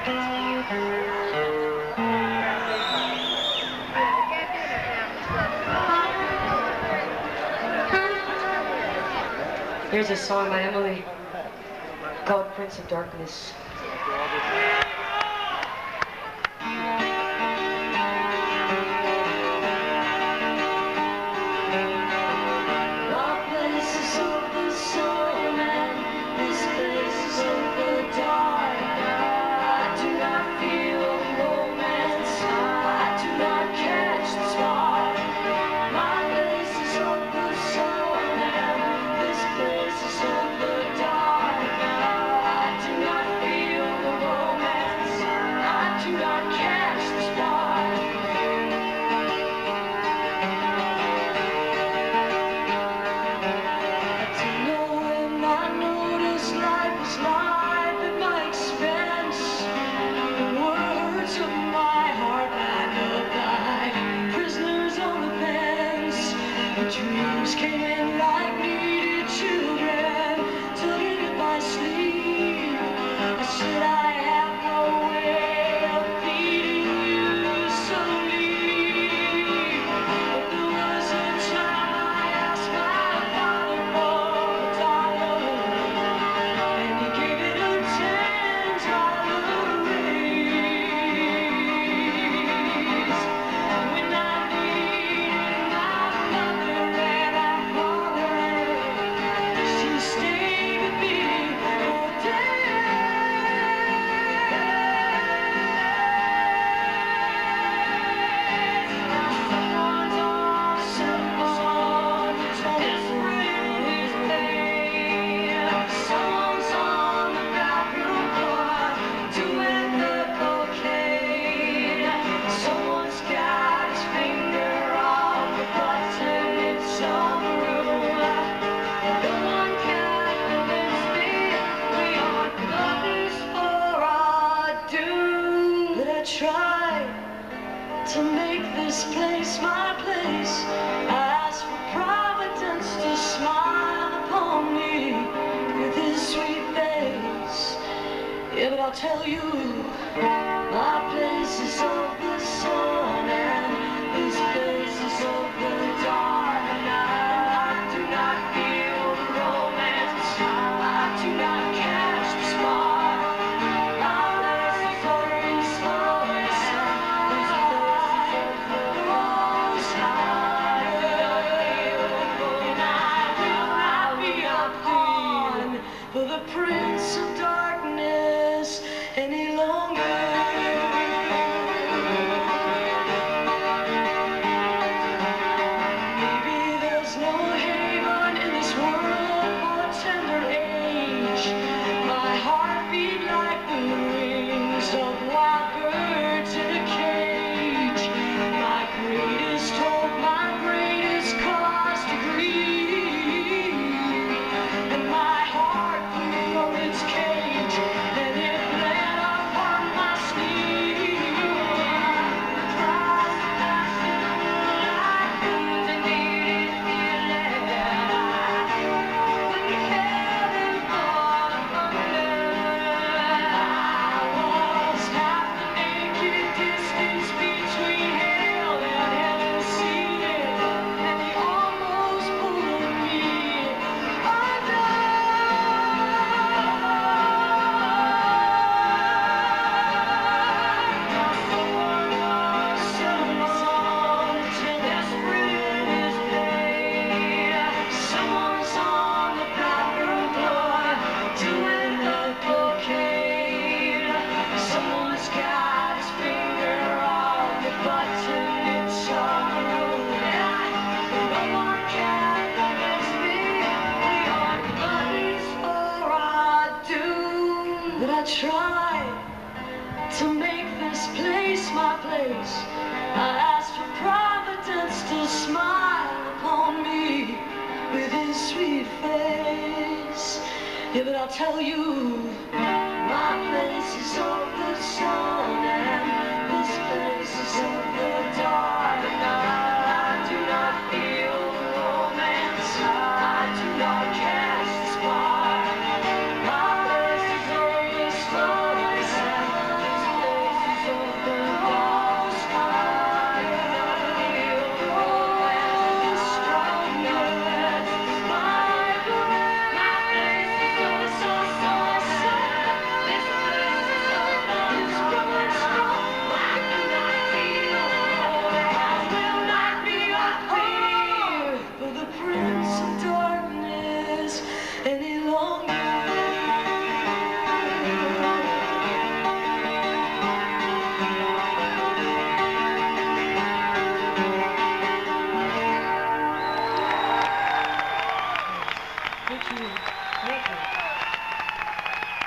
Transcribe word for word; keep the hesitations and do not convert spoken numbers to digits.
Here's a song by Emily called Prince of Darkness. Dreams came in like needed children, took it in my sleep. I said I have no way of feeding you slowly. But there was a time I asked my father for a dollar, and he gave it a ten dollar raise. When I needed my mother, try to make this place my place. I ask for Providence to smile upon me with his sweet face. Yeah, but I'll tell you, my place is of the sun and this place is of the dark. And I do not feel the romance, I do not catch the spark. For the Prince of Darkness any longer. Maybe there's no haven in this world for a tender age. My heart beat like the wings of wild birds in a cage. My greatest hope, my greatest cause to grieve, and my heart from its cage, and it bled upon my sleeve. Across the passion like winds and needed feeling. When heaven thought of thunder, I was half the naked distance between hell and heaven seated, and he almost pulled me under. But I try to make this place my place. I ask for Providence to smile upon me with his sweet face. Yeah, but I'll tell you, my place